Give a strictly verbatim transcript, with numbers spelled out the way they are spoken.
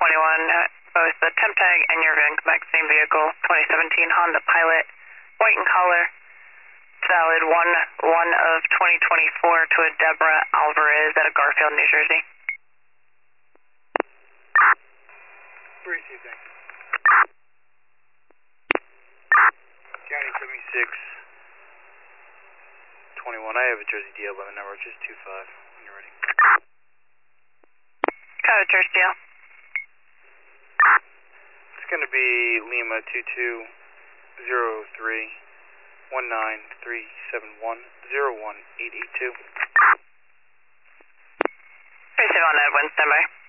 twenty-one, both the temp tag and your van come back, same vehicle, twenty seventeen Honda Pilot, white in color, valid one one of twenty twenty-four to a Deborah Alvarez out of Garfield, New Jersey. Received, thank you. County seventy-six twenty-one, I have a Jersey D L by the number, just two five, when you're ready. Code Jersey D L. It's going to be Lima two two zero three one nine three seven one zero one eight eight two. Receive on Edwin, standby.